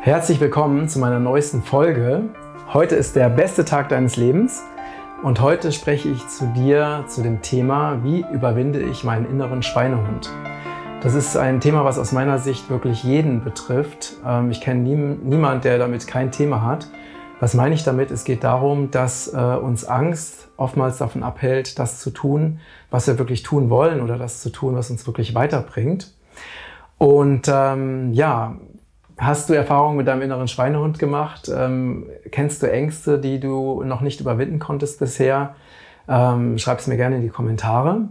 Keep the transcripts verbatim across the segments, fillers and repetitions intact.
Herzlich willkommen zu meiner neuesten Folge. Heute ist der beste Tag deines Lebens und heute spreche ich zu dir zu dem Thema, wie überwinde ich meinen inneren Schweinehund. Das ist ein Thema, was aus meiner Sicht wirklich jeden betrifft. Ich kenne niemanden, der damit kein Thema hat. Was meine ich damit? Es geht darum, dass uns Angst oftmals davon abhält, das zu tun, was wir wirklich tun wollen oder das zu tun, was uns wirklich weiterbringt. Und ähm, ja, hast du Erfahrungen mit deinem inneren Schweinehund gemacht? Ähm, kennst du Ängste, die du noch nicht überwinden konntest bisher? Ähm, Schreib es mir gerne in die Kommentare.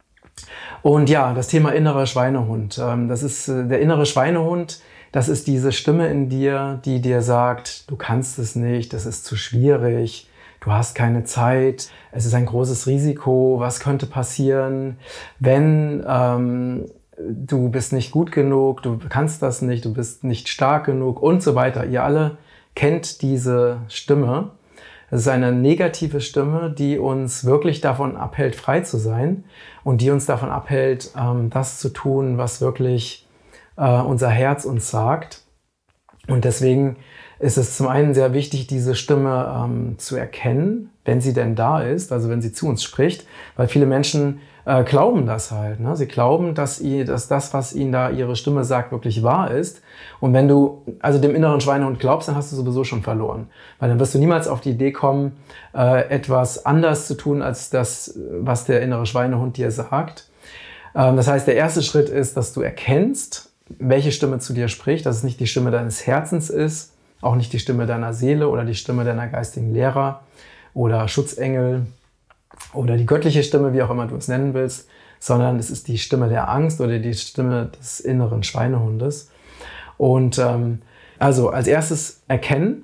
Und ja, das Thema innerer Schweinehund. Ähm, das ist äh, der innere Schweinehund. Das ist diese Stimme in dir, die dir sagt, du kannst es nicht, das ist zu schwierig, du hast keine Zeit, es ist ein großes Risiko, was könnte passieren, wenn ähm, du bist nicht gut genug, du kannst das nicht, du bist nicht stark genug und so weiter. Ihr alle kennt diese Stimme. Es ist eine negative Stimme, die uns wirklich davon abhält, frei zu sein und die uns davon abhält, das zu tun, was wirklich unser Herz uns sagt. Und deswegen ist es zum einen sehr wichtig, diese Stimme ähm, zu erkennen, wenn sie denn da ist, also wenn sie zu uns spricht, weil viele Menschen äh, glauben das halt. Ne? Sie glauben, dass, ihr, dass das, was ihnen da ihre Stimme sagt, wirklich wahr ist. Und wenn du also dem inneren Schweinehund glaubst, dann hast du sowieso schon verloren. Weil dann wirst du niemals auf die Idee kommen, äh, etwas anders zu tun, als das, was der innere Schweinehund dir sagt. Ähm, das heißt, der erste Schritt ist, dass du erkennst, welche Stimme zu dir spricht, dass es nicht die Stimme deines Herzens ist, auch nicht die Stimme deiner Seele oder die Stimme deiner geistigen Lehrer oder Schutzengel oder die göttliche Stimme, wie auch immer du es nennen willst, sondern es ist die Stimme der Angst oder die Stimme des inneren Schweinehundes. Und ähm, also als erstes erkennen.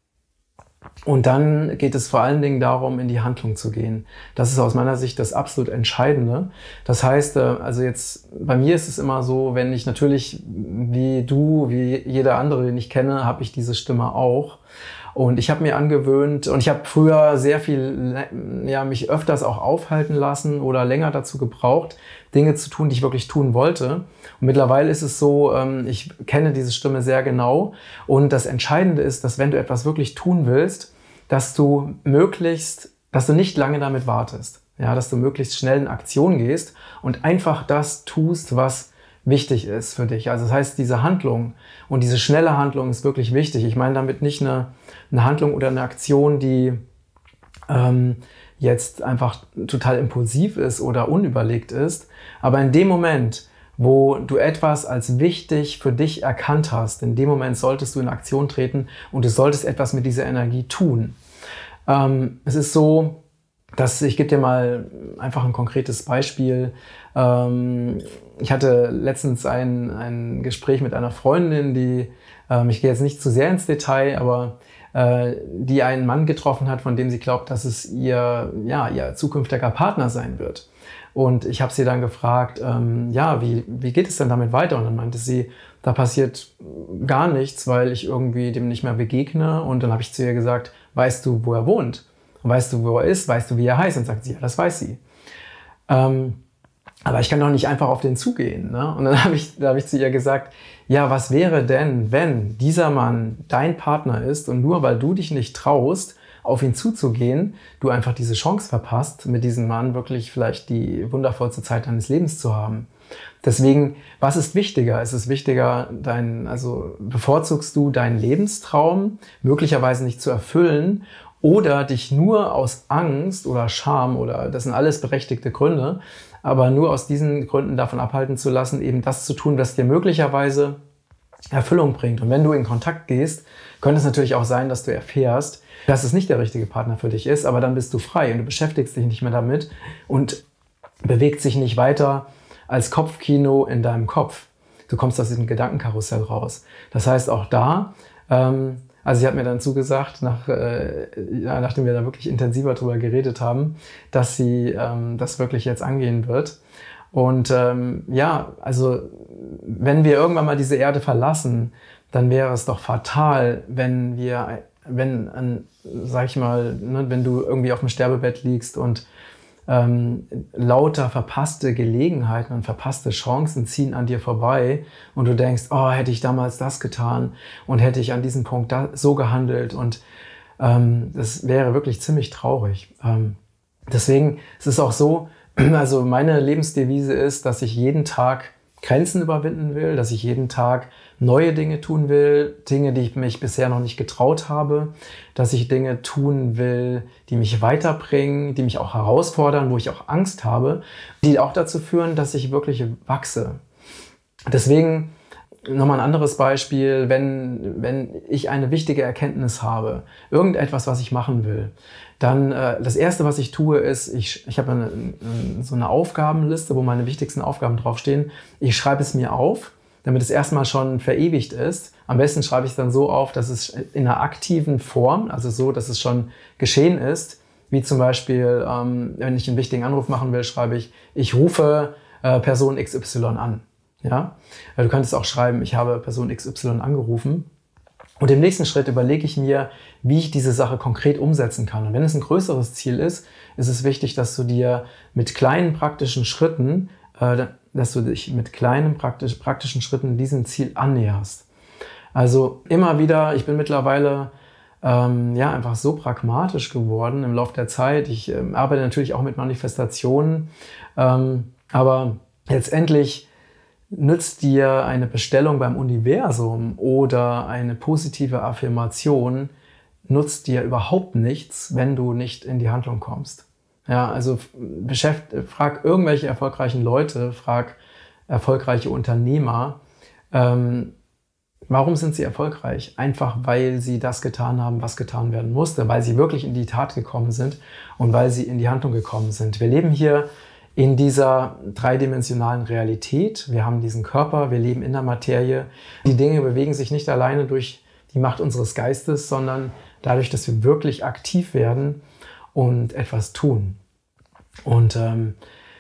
Und dann geht es vor allen Dingen darum, in die Handlung zu gehen. Das ist aus meiner Sicht das absolut Entscheidende. Das heißt, also jetzt bei mir ist es immer so, wenn ich natürlich, wie du, wie jeder andere, den ich kenne, habe ich diese Stimme auch. Und ich habe mir angewöhnt, und ich habe früher sehr viel, ja, mich öfters auch aufhalten lassen oder länger dazu gebraucht, Dinge zu tun, die ich wirklich tun wollte. Und mittlerweile ist es so, ich kenne diese Stimme sehr genau. Und das Entscheidende ist, dass wenn du etwas wirklich tun willst, dass du möglichst, dass du nicht lange damit wartest. Ja, dass du möglichst schnell in Aktion gehst und einfach das tust, was wichtig ist für dich. Also das heißt, diese Handlung und diese schnelle Handlung ist wirklich wichtig. Ich meine damit nicht eine, eine Handlung oder eine Aktion, die ähm, jetzt einfach total impulsiv ist oder unüberlegt ist. Aber in dem Moment, wo du etwas als wichtig für dich erkannt hast, in dem Moment solltest du in Aktion treten und du solltest etwas mit dieser Energie tun. Ähm, es ist so, dass ich gebe dir mal einfach ein konkretes Beispiel. Ähm, ich hatte letztens ein, ein Gespräch mit einer Freundin, die, ähm, ich gehe jetzt nicht zu sehr ins Detail, aber äh, die einen Mann getroffen hat, von dem sie glaubt, dass es ihr, ja, ihr zukünftiger Partner sein wird. Und ich habe sie dann gefragt, ähm, ja, wie, wie geht es denn damit weiter? Und dann meinte sie, da passiert gar nichts, weil ich irgendwie dem nicht mehr begegne. Und dann habe ich zu ihr gesagt, weißt du, wo er wohnt? Und weißt du, wo er ist? Weißt du, wie er heißt? Und sagt sie, ja, das weiß sie. Ähm, aber ich kann doch nicht einfach auf den zugehen. Ne? Und dann habe ich, da hab ich zu ihr gesagt, ja, was wäre denn, wenn dieser Mann dein Partner ist und nur weil du dich nicht traust, auf ihn zuzugehen, du einfach diese Chance verpasst, mit diesem Mann wirklich vielleicht die wundervollste Zeit deines Lebens zu haben. Deswegen, was ist wichtiger? Ist es wichtiger, dein, also bevorzugst du deinen Lebenstraum möglicherweise nicht zu erfüllen oder dich nur aus Angst oder Scham oder das sind alles berechtigte Gründe, aber nur aus diesen Gründen davon abhalten zu lassen, eben das zu tun, was dir möglicherweise Erfüllung bringt. Und wenn du in Kontakt gehst, könnte es natürlich auch sein, dass du erfährst, dass es nicht der richtige Partner für dich ist, aber dann bist du frei und du beschäftigst dich nicht mehr damit und bewegt sich nicht weiter als Kopfkino in deinem Kopf. Du kommst aus diesem Gedankenkarussell raus. Das heißt auch da, ähm, also sie hat mir dann zugesagt, nach, äh, ja, nachdem wir da wirklich intensiver drüber geredet haben, dass sie ähm, das wirklich jetzt angehen wird. Und ähm, ja, also wenn wir irgendwann mal diese Erde verlassen, dann wäre es doch fatal, wenn wir, wenn, an, sag ich mal, ne, wenn du irgendwie auf dem Sterbebett liegst und ähm, lauter verpasste Gelegenheiten und verpasste Chancen ziehen an dir vorbei und du denkst, oh, hätte ich damals das getan und hätte ich an diesem Punkt da, so gehandelt und ähm, das wäre wirklich ziemlich traurig. Ähm, deswegen ist es auch so, also meine Lebensdevise ist, dass ich jeden Tag Grenzen überwinden will, dass ich jeden Tag neue Dinge tun will, Dinge, die ich mich bisher noch nicht getraut habe, dass ich Dinge tun will, die mich weiterbringen, die mich auch herausfordern, wo ich auch Angst habe, die auch dazu führen, dass ich wirklich wachse. Deswegen nochmal ein anderes Beispiel, wenn, wenn ich eine wichtige Erkenntnis habe, irgendetwas, was ich machen will, dann äh, das Erste, was ich tue, ist, ich, ich habe eine, so eine Aufgabenliste, wo meine wichtigsten Aufgaben draufstehen. Ich schreibe es mir auf, damit es erstmal schon verewigt ist. Am besten schreibe ich es dann so auf, dass es in einer aktiven Form, also so, dass es schon geschehen ist, wie zum Beispiel, ähm, wenn ich einen wichtigen Anruf machen will, schreibe ich, ich rufe äh, Person X Y an. Ja? Du könntest auch schreiben, ich habe Person X Y angerufen. Und im nächsten Schritt überlege ich mir, wie ich diese Sache konkret umsetzen kann. Und wenn es ein größeres Ziel ist, ist es wichtig, dass du dir mit kleinen praktischen Schritten, äh, dass du dich mit kleinen praktisch, praktischen Schritten diesem Ziel annäherst. Also immer wieder, ich bin mittlerweile ähm, ja einfach so pragmatisch geworden im Laufe der Zeit. Ich ähm, arbeite natürlich auch mit Manifestationen, ähm, aber letztendlich nützt dir eine Bestellung beim Universum oder eine positive Affirmation, nutzt dir überhaupt nichts, wenn du nicht in die Handlung kommst. Ja, also beschäft, frag irgendwelche erfolgreichen Leute, frag erfolgreiche Unternehmer, ähm, warum sind sie erfolgreich? Einfach, weil sie das getan haben, was getan werden musste, weil sie wirklich in die Tat gekommen sind und weil sie in die Handlung gekommen sind. Wir leben hier in dieser dreidimensionalen Realität. Wir haben diesen Körper, wir leben in der Materie. Die Dinge bewegen sich nicht alleine durch die Macht unseres Geistes, sondern dadurch, dass wir wirklich aktiv werden und etwas tun. Und ähm,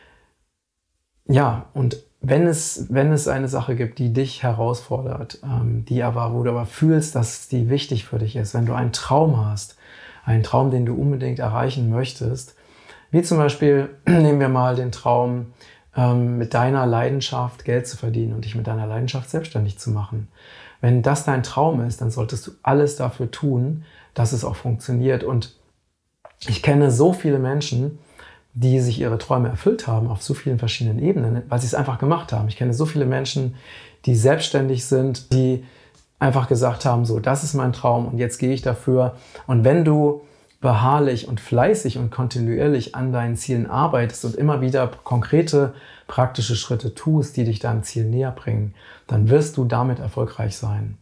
ja, und wenn es, wenn es eine Sache gibt, die dich herausfordert, ähm, die aber, wo du aber fühlst, dass die wichtig für dich ist, wenn du einen Traum hast, einen Traum, den du unbedingt erreichen möchtest, wie zum Beispiel, nehmen wir mal den Traum, ähm, mit deiner Leidenschaft Geld zu verdienen und dich mit deiner Leidenschaft selbstständig zu machen. Wenn das dein Traum ist, dann solltest du alles dafür tun, dass es auch funktioniert. Und ich kenne so viele Menschen, die sich ihre Träume erfüllt haben auf so vielen verschiedenen Ebenen, weil sie es einfach gemacht haben. Ich kenne so viele Menschen, die selbstständig sind, die einfach gesagt haben, so, das ist mein Traum und jetzt gehe ich dafür. Und wenn du beharrlich und fleißig und kontinuierlich an deinen Zielen arbeitest und immer wieder konkrete, praktische Schritte tust, die dich deinem Ziel näher bringen, dann wirst du damit erfolgreich sein.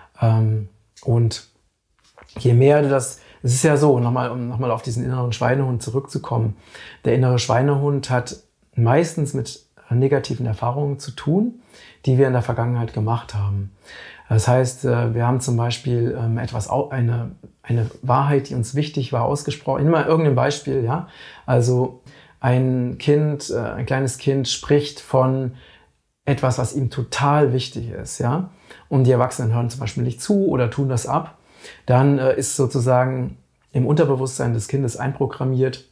Und je mehr du das, es ist ja so, nochmal, um nochmal auf diesen inneren Schweinehund zurückzukommen, der innere Schweinehund hat meistens mit negativen Erfahrungen zu tun, die wir in der Vergangenheit gemacht haben. Das heißt, wir haben zum Beispiel etwas, eine, eine Wahrheit, die uns wichtig war, ausgesprochen. Immer irgendein Beispiel, ja. Also ein Kind, ein kleines Kind spricht von etwas, was ihm total wichtig ist, ja. Und die Erwachsenen hören zum Beispiel nicht zu oder tun das ab. Dann ist sozusagen im Unterbewusstsein des Kindes einprogrammiert,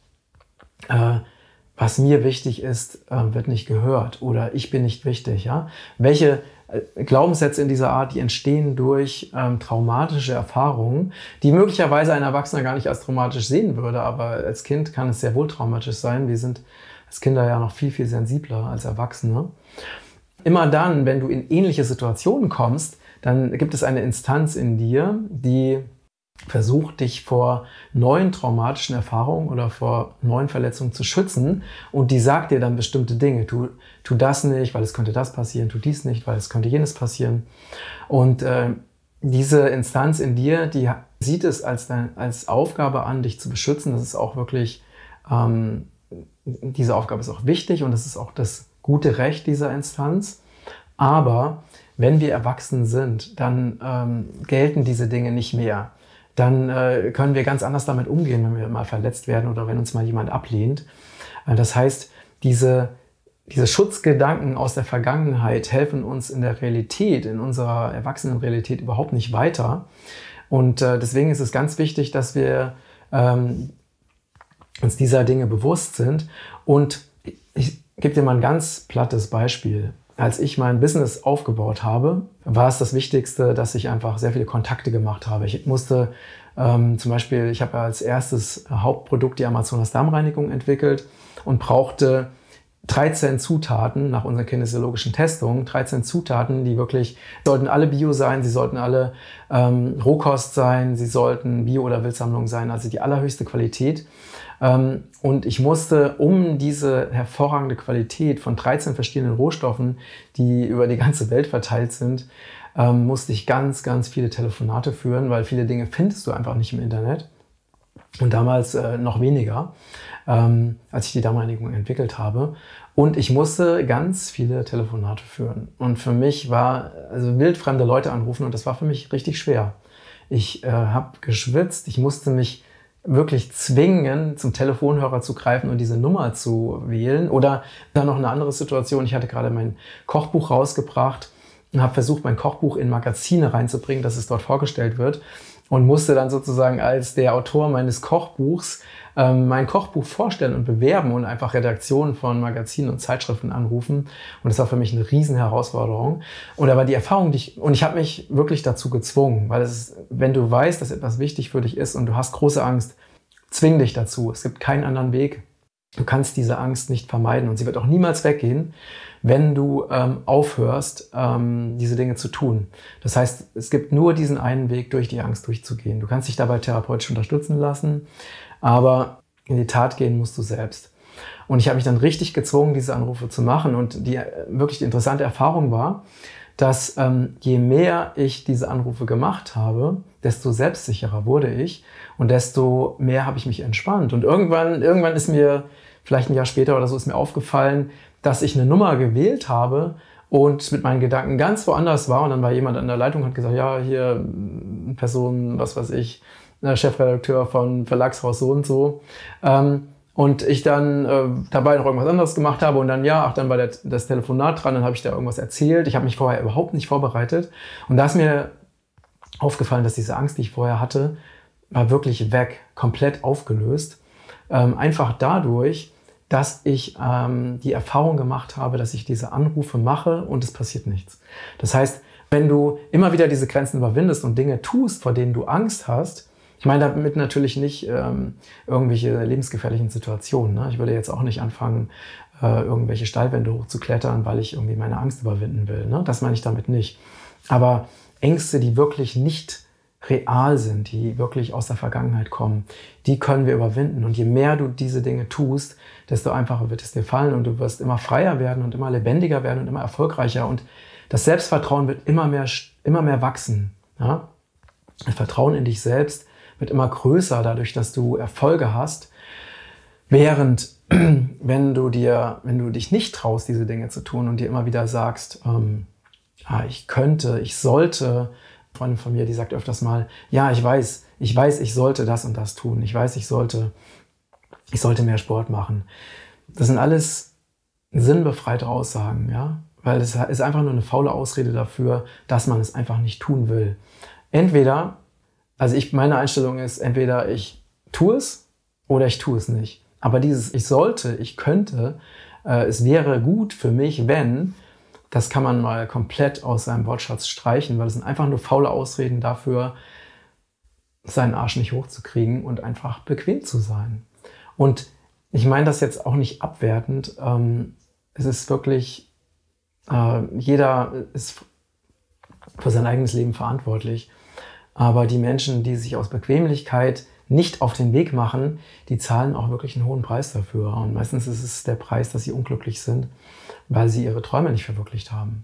was mir wichtig ist, wird nicht gehört oder ich bin nicht wichtig, ja. Welche Glaubenssätze in dieser Art, die entstehen durch ähm, traumatische Erfahrungen, die möglicherweise ein Erwachsener gar nicht als traumatisch sehen würde, aber als Kind kann es sehr wohl traumatisch sein. Wir sind als Kinder ja noch viel, viel sensibler als Erwachsene. Immer dann, wenn du in ähnliche Situationen kommst, dann gibt es eine Instanz in dir, die versucht, dich vor neuen traumatischen Erfahrungen oder vor neuen Verletzungen zu schützen und die sagt dir dann bestimmte Dinge. Tu, tu das nicht, weil es könnte das passieren, tu dies nicht, weil es könnte jenes passieren. Und äh, diese Instanz in dir, die sieht es als, dein, als Aufgabe an, dich zu beschützen. Das ist auch wirklich, ähm, diese Aufgabe ist auch wichtig und das ist auch das gute Recht dieser Instanz. Aber wenn wir erwachsen sind, dann ähm, gelten diese Dinge nicht mehr. Dann äh, können wir ganz anders damit umgehen, wenn wir mal verletzt werden oder wenn uns mal jemand ablehnt. Äh, das heißt, diese, diese Schutzgedanken aus der Vergangenheit helfen uns in der Realität, in unserer Erwachsenenrealität überhaupt nicht weiter. Und äh, deswegen ist es ganz wichtig, dass wir ähm, uns dieser Dinge bewusst sind. Und ich gebe dir mal ein ganz plattes Beispiel. Als ich mein Business aufgebaut habe, war es das Wichtigste, dass ich einfach sehr viele Kontakte gemacht habe. Ich musste ähm, zum Beispiel, ich habe als erstes Hauptprodukt die Amazonas Darmreinigung entwickelt und brauchte dreizehn Zutaten nach unseren kinesiologischen Testungen, dreizehn Zutaten, die wirklich, sollten alle Bio sein, sie sollten alle ähm, Rohkost sein, sie sollten Bio- oder Wildsammlung sein, also die allerhöchste Qualität. Ähm, und ich musste, um diese hervorragende Qualität von dreizehn verschiedenen Rohstoffen, die über die ganze Welt verteilt sind, ähm, musste ich ganz, ganz viele Telefonate führen, weil viele Dinge findest du einfach nicht im Internet. Und damals äh, noch weniger, ähm, als ich die Darmreinigung entwickelt habe. Und ich musste ganz viele Telefonate führen. Und für mich war, also wildfremde Leute anrufen, und das war für mich richtig schwer. Ich äh, habe geschwitzt, ich musste mich wirklich zwingen, zum Telefonhörer zu greifen und diese Nummer zu wählen. Oder dann noch eine andere Situation, ich hatte gerade mein Kochbuch rausgebracht und habe versucht, mein Kochbuch in Magazine reinzubringen, dass es dort vorgestellt wird. Und musste dann sozusagen als der Autor meines Kochbuchs ähm, mein Kochbuch vorstellen und bewerben und einfach Redaktionen von Magazinen und Zeitschriften anrufen. Und das war für mich eine riesen Herausforderung. Und aber die Erfahrung, die ich, und ich habe mich wirklich dazu gezwungen, weil es ist, wenn du weißt, dass etwas wichtig für dich ist und du hast große Angst, zwing dich dazu. Es gibt keinen anderen Weg. Du kannst diese Angst nicht vermeiden und sie wird auch niemals weggehen, wenn du ähm, aufhörst, ähm, diese Dinge zu tun. Das heißt, es gibt nur diesen einen Weg, durch die Angst durchzugehen. Du kannst dich dabei therapeutisch unterstützen lassen, aber in die Tat gehen musst du selbst. Und ich habe mich dann richtig gezwungen, diese Anrufe zu machen. Und die wirklich die interessante Erfahrung war, dass ähm, je mehr ich diese Anrufe gemacht habe, desto selbstsicherer wurde ich und desto mehr habe ich mich entspannt. Und irgendwann, irgendwann ist mir, vielleicht ein Jahr später oder so, ist mir aufgefallen, dass ich eine Nummer gewählt habe und mit meinen Gedanken ganz woanders war. Und dann war jemand an der Leitung und hat gesagt, ja, hier Person, was weiß ich, Chefredakteur von Verlagshaus so und so. Ähm, und ich dann äh, dabei noch irgendwas anderes gemacht habe und dann, ja, ach, dann war der, das Telefonat dran, dann habe ich da irgendwas erzählt. Ich habe mich vorher überhaupt nicht vorbereitet. Und da ist mir aufgefallen, dass diese Angst, die ich vorher hatte, war wirklich weg, komplett aufgelöst. Ähm, einfach dadurch, dass ich ähm, die Erfahrung gemacht habe, dass ich diese Anrufe mache und es passiert nichts. Das heißt, wenn du immer wieder diese Grenzen überwindest und Dinge tust, vor denen du Angst hast, ich meine damit natürlich nicht ähm, irgendwelche lebensgefährlichen Situationen. Ne? Ich würde jetzt auch nicht anfangen, äh, irgendwelche Steilwände hochzuklettern, weil ich irgendwie meine Angst überwinden will. Ne? Das meine ich damit nicht. Aber Ängste, die wirklich nicht real sind, die wirklich aus der Vergangenheit kommen, die können wir überwinden. Und je mehr du diese Dinge tust, desto einfacher wird es dir fallen und du wirst immer freier werden und immer lebendiger werden und immer erfolgreicher. Und das Selbstvertrauen wird immer mehr, immer mehr wachsen. Ja? Das Vertrauen in dich selbst wird immer größer dadurch, dass du Erfolge hast. Während, wenn du dir, wenn du dich nicht traust, diese Dinge zu tun und dir immer wieder sagst, ähm, ah, ich könnte, ich sollte, eine Freundin von mir, die sagt öfters mal, ja, ich weiß, ich weiß, ich sollte das und das tun. Ich weiß, ich sollte, ich sollte mehr Sport machen. Das sind alles sinnbefreite Aussagen, ja, weil es ist einfach nur eine faule Ausrede dafür, dass man es einfach nicht tun will. Entweder, also ich, meine Einstellung ist, entweder ich tue es oder ich tue es nicht. Aber dieses ich sollte, ich könnte, äh, es wäre gut für mich, wenn, das kann man mal komplett aus seinem Wortschatz streichen, weil es sind einfach nur faule Ausreden dafür, seinen Arsch nicht hochzukriegen und einfach bequem zu sein. Und ich meine das jetzt auch nicht abwertend. Ähm, es ist wirklich, äh, jeder ist für sein eigenes Leben verantwortlich. Aber die Menschen, die sich aus Bequemlichkeit nicht auf den Weg machen, die zahlen auch wirklich einen hohen Preis dafür. Und meistens ist es der Preis, dass sie unglücklich sind, weil sie ihre Träume nicht verwirklicht haben.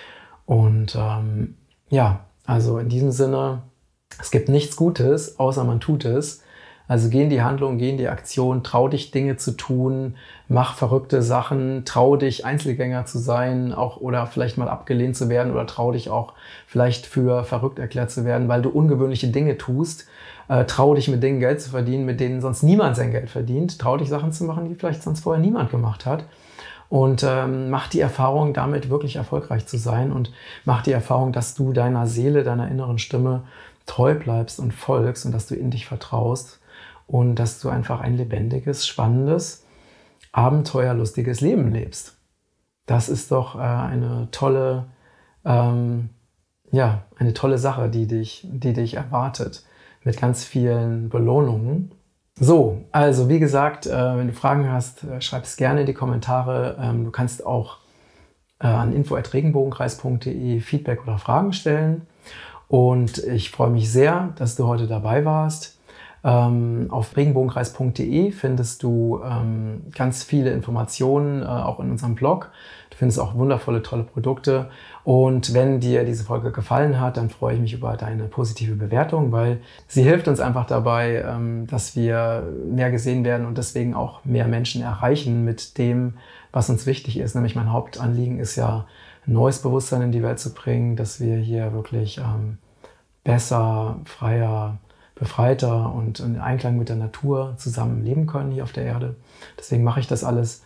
Und ähm, ja, also in diesem Sinne, es gibt nichts Gutes, außer man tut es. Also geh in die Handlung, geh in die Aktion, trau dich Dinge zu tun, mach verrückte Sachen, trau dich Einzelgänger zu sein, auch oder vielleicht mal abgelehnt zu werden oder trau dich auch vielleicht für verrückt erklärt zu werden, weil du ungewöhnliche Dinge tust. Äh, trau dich mit Dingen Geld zu verdienen, mit denen sonst niemand sein Geld verdient. Trau dich Sachen zu machen, die vielleicht sonst vorher niemand gemacht hat. Und ähm, mach die Erfahrung, damit wirklich erfolgreich zu sein und mach die Erfahrung, dass du deiner Seele, deiner inneren Stimme treu bleibst und folgst und dass du in dich vertraust. und dass du einfach ein lebendiges, spannendes, abenteuerlustiges Leben lebst. Das ist doch äh, eine tolle, ähm, ja, eine tolle Sache, die dich, die dich erwartet, mit ganz vielen Belohnungen. So, also wie gesagt, äh, wenn du Fragen hast, äh, schreib es gerne in die Kommentare. Ähm, du kannst auch äh, an info at regenbogenkreis punkt de Feedback oder Fragen stellen. Und ich freue mich sehr, dass du heute dabei warst. Ähm, auf regenbogenkreis punkt de findest du ähm, ganz viele Informationen, äh, auch in unserem Blog. Du findest auch wundervolle, tolle Produkte. Und wenn dir diese Folge gefallen hat, dann freue ich mich über deine positive Bewertung, weil sie hilft uns einfach dabei, ähm, dass wir mehr gesehen werden und deswegen auch mehr Menschen erreichen mit dem, was uns wichtig ist. Nämlich mein Hauptanliegen ist ja, ein neues Bewusstsein in die Welt zu bringen, dass wir hier wirklich ähm, besser, freier, befreiter und in Einklang mit der Natur zusammen leben können hier auf der Erde. Deswegen mache ich das alles.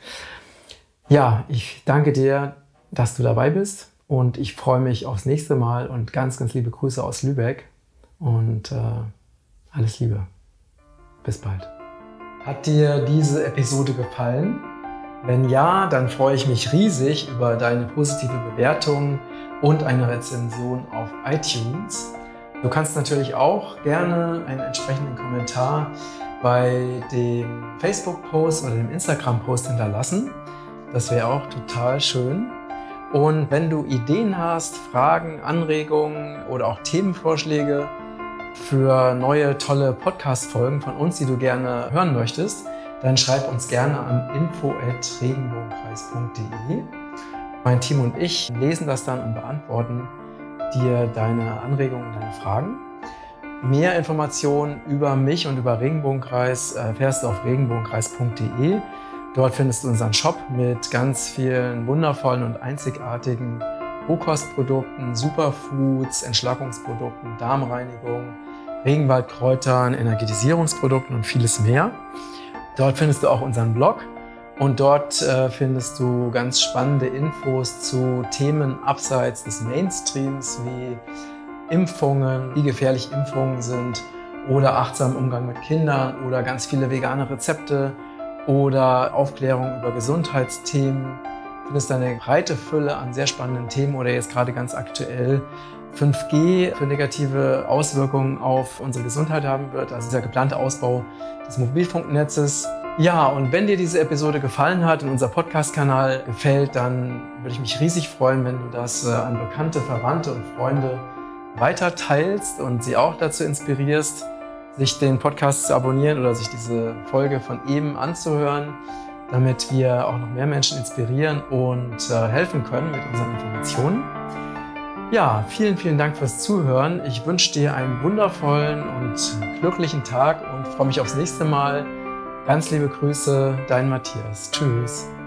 Ja, ich danke dir, dass du dabei bist und ich freue mich aufs nächste Mal und ganz, ganz liebe Grüße aus Lübeck und äh, alles Liebe. Bis bald. Hat dir diese Episode gefallen? Wenn ja, dann freue ich mich riesig über deine positive Bewertung und eine Rezension auf iTunes. Du kannst natürlich auch gerne einen entsprechenden Kommentar bei dem Facebook-Post oder dem Instagram-Post hinterlassen. Das wäre auch total schön. Und wenn du Ideen hast, Fragen, Anregungen oder auch Themenvorschläge für neue, tolle Podcast-Folgen von uns, die du gerne hören möchtest, dann schreib uns gerne an info at regenbogenkreis punkt de. Mein Team und ich lesen das dann und beantworten dir deine Anregungen und deine Fragen. Mehr Informationen über mich und über Regenbogenkreis erfährst du auf regenbogenkreis punkt de. Dort findest du unseren Shop mit ganz vielen wundervollen und einzigartigen Rohkostprodukten, Superfoods, Entschlackungsprodukten, Darmreinigung, Regenwaldkräutern, Energetisierungsprodukten und vieles mehr. Dort findest du auch unseren Blog und dort äh, findest du ganz spannende Infos zu Themen abseits des Mainstreams wie Impfungen, wie gefährlich Impfungen sind oder achtsamen Umgang mit Kindern oder ganz viele vegane Rezepte oder Aufklärung über Gesundheitsthemen. Du findest eine breite Fülle an sehr spannenden Themen oder jetzt gerade ganz aktuell fünf G für negative Auswirkungen auf unsere Gesundheit haben wird, also der geplante Ausbau des Mobilfunknetzes. Ja, und wenn dir diese Episode gefallen hat und unser Podcast-Kanal gefällt, dann würde ich mich riesig freuen, wenn du das an Bekannte, Verwandte und Freunde weiter teilst und sie auch dazu inspirierst, sich den Podcast zu abonnieren oder sich diese Folge von eben anzuhören, damit wir auch noch mehr Menschen inspirieren und äh, helfen können mit unseren Informationen. Ja, vielen, vielen Dank fürs Zuhören. Ich wünsche dir einen wundervollen und glücklichen Tag und freue mich aufs nächste Mal. Ganz liebe Grüße, dein Matthias. Tschüss.